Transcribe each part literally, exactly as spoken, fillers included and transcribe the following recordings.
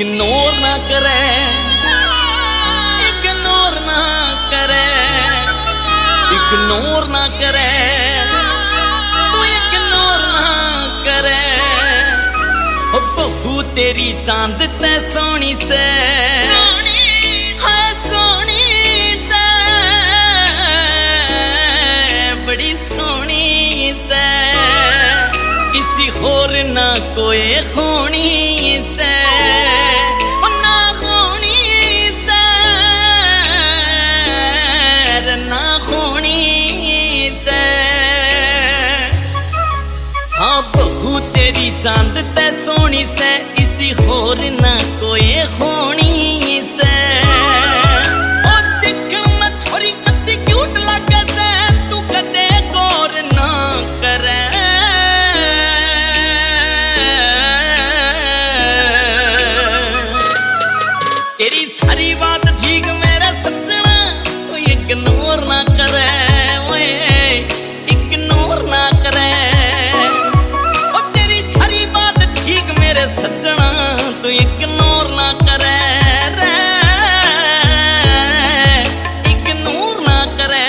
Ignore ना करे, ignore ना करे, इग्नोर ना करे, तू इग्नोर ना करे। ओ बहू तेरी चांद ते सोनी से, हाय सोनी से, बड़ी सोनी से, किसी होर ना कोई खूनी से, ना खूनी से, ना खूनी से। हाँ बहू तेरी चांद ते सोनी से, इसी होर ना कोई खूनी से। ओ दिखण में छोरी कत्ती क्यूट लागे से, तू कदे गौर ना करे। तेरी सारी बात ठीक मेरा सजना, तू इग्नोर ना करे, ओए इग्नोर ना करे। ओ तेरी सारी बात ठीक मेरे सजना, तू इग्नोर ना करे रे, इग्नोर ना करे।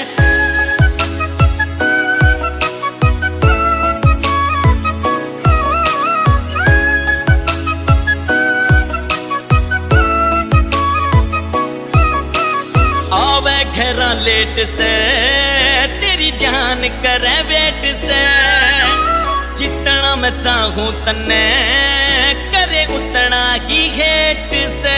आवे घेरा लेट से, तेरी जान करे वेट से, जितना मैं चाहूं तन्ने करे उतना ही हेट से।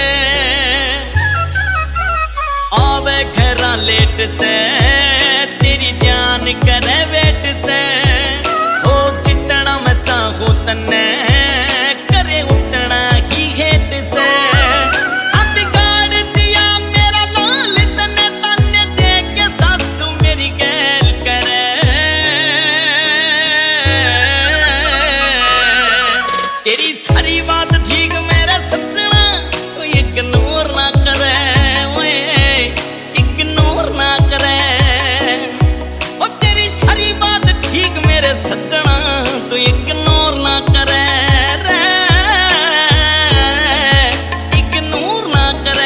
आवे घेरा लेट से, तेरी जान करे वेट से, ओ जितना मैं चाहूं तन्ने करे उतना ही हेट से। तेरी सारी बात ठीक मेरा सजना, तू इग्नोर ना करे, ओए इग्नोर ना करे। ओ तेरी सारी बात ठीक मेरे सजना, तू इग्नोर ना करे रे, इग्नोर ना करे।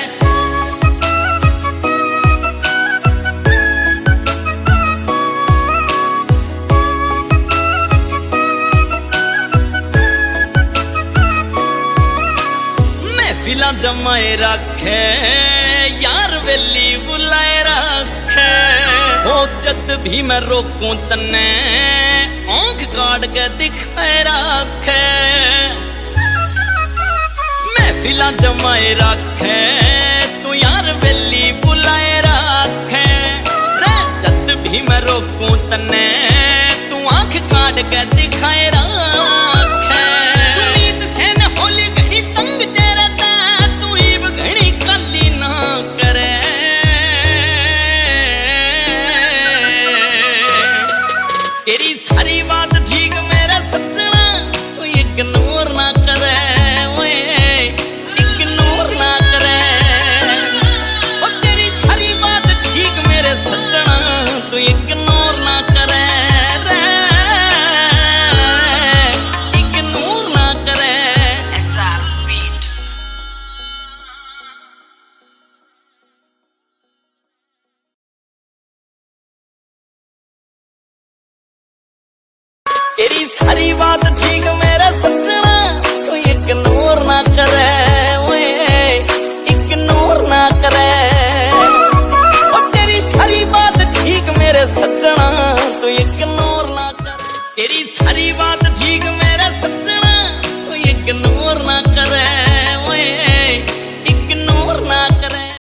फिला जमाए रखे, यार वेली बुलाए रखे। ओ जद भी मैं रोकूं तन्ने आंख काट के दिखाए रखे। मैं फिला जमाए रखे, तू यार वेली बुलाए रखे। रे जद भी मैं रोकूं तन्ने तू आंख काट के दिखाए रखे। सुनीत से न होली गई तंग तेरी सारी बात ठीक मेरा सजना, तू इग्नोर ना करे, ओए इग्नोर ना करे। ओ तेरी सारी बात ठीक मेरे सजना, तू इग्नोर ना करे रे, इग्नोर ना करे। S R beats. तेरी सारी बात ठीक मेरा सजना, तू इग्नोर ना करे, ओए इग्नोर ना करे। ओ तेरी सारी बात ठीक मेरे सजना, तू इग्नोर ना करे। तेरी सारी बात